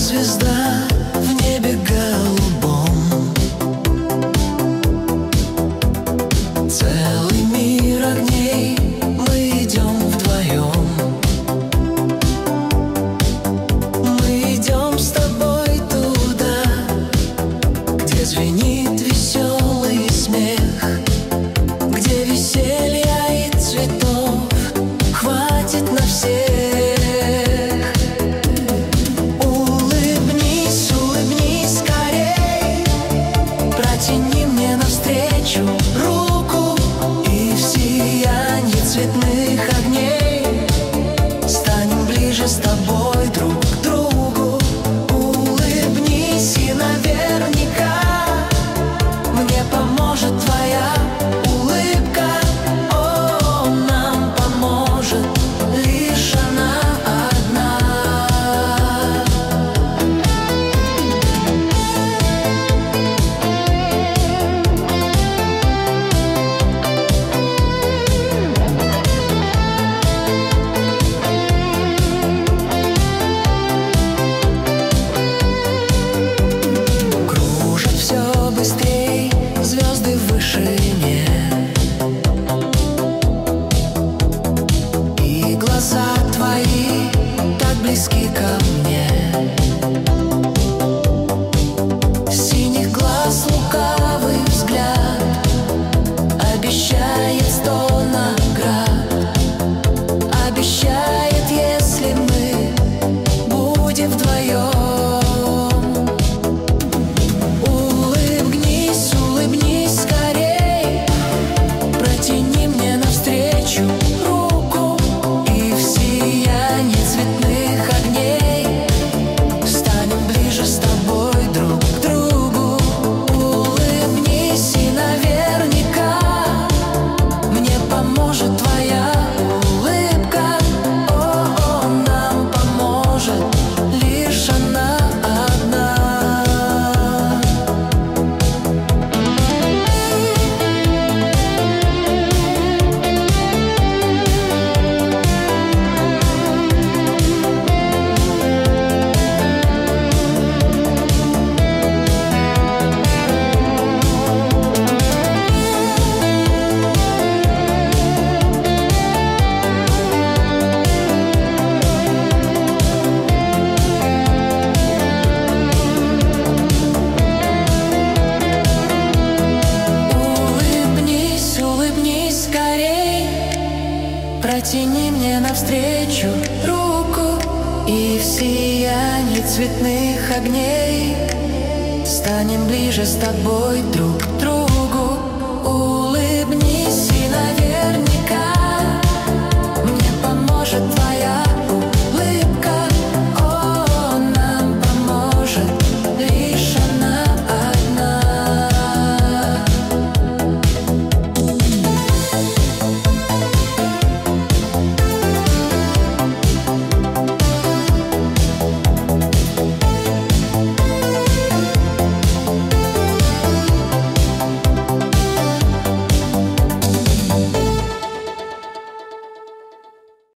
звезда в небе голубом. Целый мир огней, мы идем вдвоем. Мы идем с тобой туда, где звенит веселый смех, где веселья и цветов хватит на всех. Улыбнись, улыбнись скорей, протяни мне навстречу руку, и в сиянии цветных огней станем ближе с тобой друг к другу. Улыбнись, и наверняка мне поможет твоя улыбка. О, нам поможет лишь она одна. Кружат все быстрей звезды в вышине, и глаза твои так близки ко мне. Синих глаз лукавый взгляд обещает 100 наград, обещает, если мы будем вдвоем. Улыбнись, улыбнись скорей, протяни мне навстречу руку, и в сиянии цветных огней станем ближе с тобой друг к другу. Улыбнись, и наверняка мне поможет твоя улыбка. О, нам поможет лишь она одна. Улыбнись, улыбнись скорей, протяни мне навстречу руку, и в сиянии цветных огней станем ближе с тобой друг к другу.